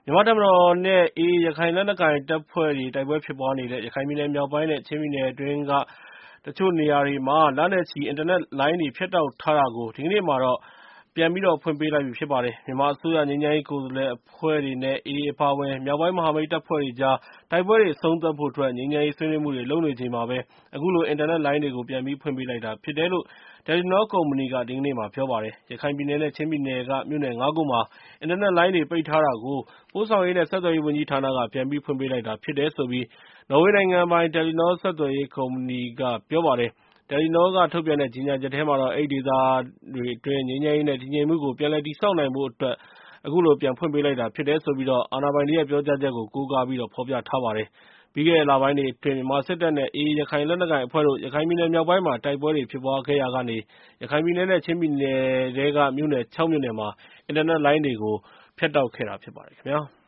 မြန်မာ့တပ်မတော်နဲ့ AA ရခိုင်လက်နက်ကိုင်တပ်ဖွဲ့တွေ တိုက်ပွဲဖြစ်ပွားနေတဲ့ ရခိုင်ပြည်နယ်မြောက်ပိုင်းနဲ့ ချင်းပြည်နယ်အတွင်းက တချို့နေရာတွေမှာ လနဲ့ချီ အင်တာနက်လိုင်းတွေ ဖြတ်တောက်ထားတာကို ဒီကနေ့မှာတော့ ပြန်ဖွင့်ပေးလိုက်ပြီ ဖြစ်ပါတယ်။ မြန်မာအစိုးရ ငြိမ်းချမ်းရေးကိုယ်စားလှယ်အဖွဲ့တွေနဲ့ AA အပါအဝင် မြောက်ပိုင်းမဟာမိတ်တပ်ဖွဲ့တွေကြား တိုက်ပွဲတွေ အဆုံးသတ်ဖို့အတွက် ငြိမ်းချမ်းရေးဆွေးနွေးမှုတွေ လုပ်နေချိန်မှာပဲ အခုလို အင်တာနက်လိုင်းတွေကို ပြန်ဖွင့်ပေးလိုက်တာဖြစ်တယ်လို့ တယ်လီနော ကုမ္ပဏီက ဒီကနေ့မှာ ပြောပါတယ်။ ရခိုင်ပြည်နယ်နဲ့ ချင်းပြည်နယ်က မြို့နယ် ၅ ခုမှာ အင်တာနက်လိုင်းတွေ ပိတ်ထားတာကို ပို့ဆောင်ရေးနဲ့ ဆက်သွယ်ရေးဝန်ကြီးဌာနက ပြန်ဖွင့်ပေးလိုက်တာဖြစ်တယ်လို့ နော်ဝေနိုင်ငံပိုင် တယ်လီနော ဆက်သွယ်ရေးကုမ္ပဏီက ပြောပါတယ်။ တယ်လီနောက ထုတ်ပြန်တဲ့ ကြေညာချက်ထဲမှာတော့ အဲဒီဒေသတွေအတွင်း ငြိမ်းချမ်းရေးနဲ့ တည်ငြိမ်မှုကို ပြန်လည်တည်ဆောက်နိုင်ဖို့အတွက် အခုလို ပြန်ဖွင့်ပေးလိုက်တာဖြစ်တယ်လို့ အာဏာပိုင်တွေရဲ့ ပြောကြားချက်ကို ကိုးကားပြီး ဖော်ပြထားပါတယ်။ ပြီးခဲ့တဲ့လပိုင်းတွေအတွင်း မြန်မာစစ်တပ်နဲ့ AA ရခိုင်လက်နက်ကိုင်အဖွဲ့တို့ ရခိုင်ပြည်နယ်မြောက်ပိုင်းမှာ တိုက်ပွဲတွေ ဖြစ်ပွားခဲ့ရာကနေ ရခိုင်ပြည်နယ်နဲ့ ချင်းပြည်နယ်ထဲက မြို့နယ် ၆ မြို့နယ်မှာ အင်တာနက်လိုင်းတွေကို ဖြတ်တောက်ခဲ့တာဖြစ်ပါတယ်ခင်ဗျာ။